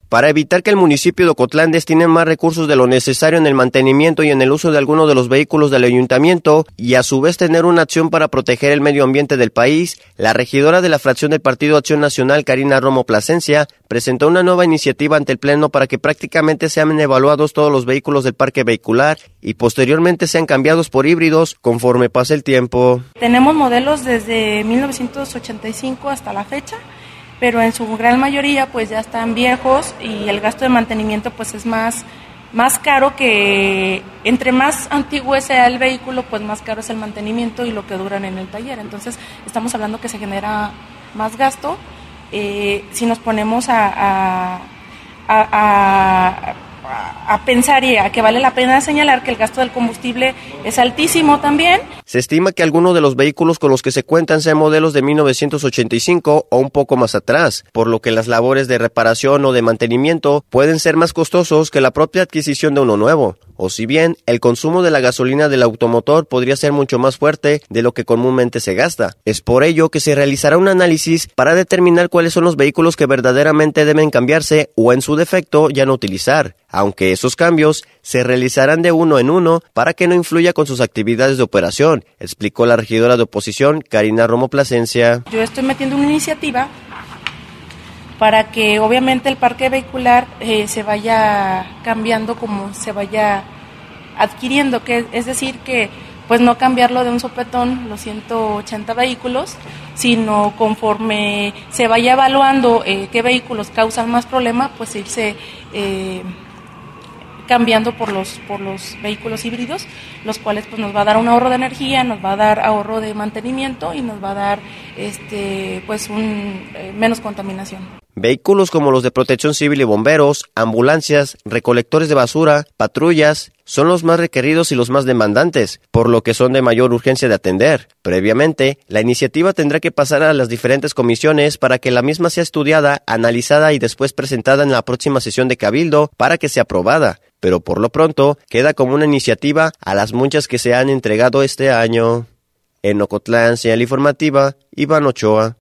para evitar que el municipio de Ocotlán destine más recursos de lo necesario en el mantenimiento y en el uso de algunos de los vehículos del ayuntamiento y a su vez tener una acción para proteger el medio ambiente del país, la regidora de la fracción del Partido Acción Nacional, Karina Romo Plasencia, presentó una nueva iniciativa ante el Pleno para que prácticamente sean evaluados todos los vehículos del parque vehicular y posteriormente sean cambiados por híbridos conforme pase el tiempo. Tenemos modelos desde 1985 hasta la fecha, pero en su gran mayoría pues ya están viejos y el gasto de mantenimiento pues es más caro, que entre más antiguo sea el vehículo pues más caro es el mantenimiento y lo que duran en el taller. Entonces estamos hablando que se genera más gasto. Si nos ponemos a pensar y a que vale la pena señalar que el gasto del combustible es altísimo también. Se estima que algunos de los vehículos con los que se cuentan sean modelos de 1985 o un poco más atrás, por lo que las labores de reparación o de mantenimiento pueden ser más costosos que la propia adquisición de uno nuevo. O si bien el consumo de la gasolina del automotor podría ser mucho más fuerte de lo que comúnmente se gasta. Es por ello que se realizará un análisis para determinar cuáles son los vehículos que verdaderamente deben cambiarse o en su defecto ya no utilizar, aunque esos cambios se realizarán de uno en uno para que no influya con sus actividades de operación, explicó la regidora de oposición, Karina Romo Plasencia. Yo estoy metiendo una iniciativa para que obviamente el parque vehicular se vaya cambiando como se vaya adquiriendo, que es decir que pues no cambiarlo de un sopetón los 180 vehículos, sino conforme se vaya evaluando qué vehículos causan más problema, pues irse cambiando por los vehículos híbridos, los cuales pues nos va a dar un ahorro de energía, nos va a dar ahorro de mantenimiento y nos va a dar menos contaminación. Vehículos como los de protección civil y bomberos, ambulancias, recolectores de basura, patrullas, son los más requeridos y los más demandantes, por lo que son de mayor urgencia de atender. Previamente, la iniciativa tendrá que pasar a las diferentes comisiones para que la misma sea estudiada, analizada y después presentada en la próxima sesión de Cabildo para que sea aprobada. Pero por lo pronto, queda como una iniciativa a las muchas que se han entregado este año. En Ocotlán, señal informativa, Iván Ochoa.